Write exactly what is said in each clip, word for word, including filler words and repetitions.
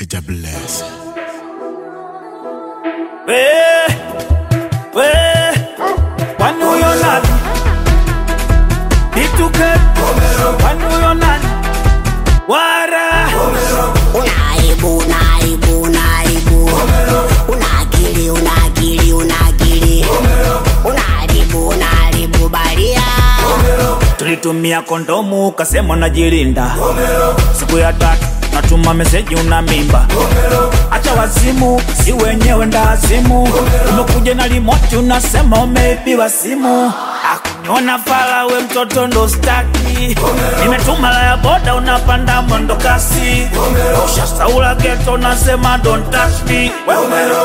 It's a bless. We, we, wanu yo nani? Bituke, wanu yo nani? Wara. Unaibu, unaibu, unaibu. Unakili, unakili, unakili. Unaribu, unaribu baria. Tulitumia kondomu kasema unajilinda. Siku ya tatu natuma meseji una mimba. Acha wazimu, si wenyewe ndazimu. Umekuja na remote unasema umeibiwa simu. Akuniona fala we mtoto ndo staki. Nimetuma la ya boda unapanda mwendo kasi. Ushasaula ghetto unasema don't touch me. Wewe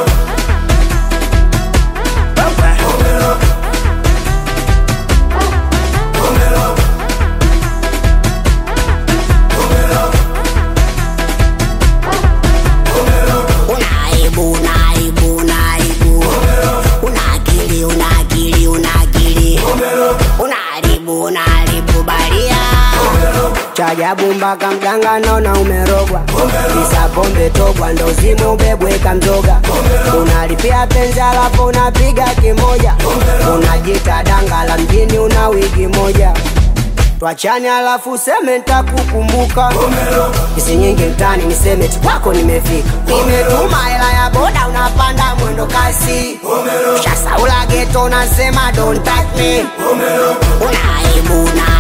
chajabu mpaka mganga naona umerogwa. Kisa pombe togwa ndo zimu ubebweka mzoga. Unalipia penzi alafu unapiga kimoja. Unajita danga la mjini una wiki moja. Tuachane alafu useme nitakukumbuka. Kisi nyingi mtani niseme wako nimefika. Nimetuma hela ya boda unapanda mwendo kasi. Ushasaula ghetto unasema don't touch me. Unaibu na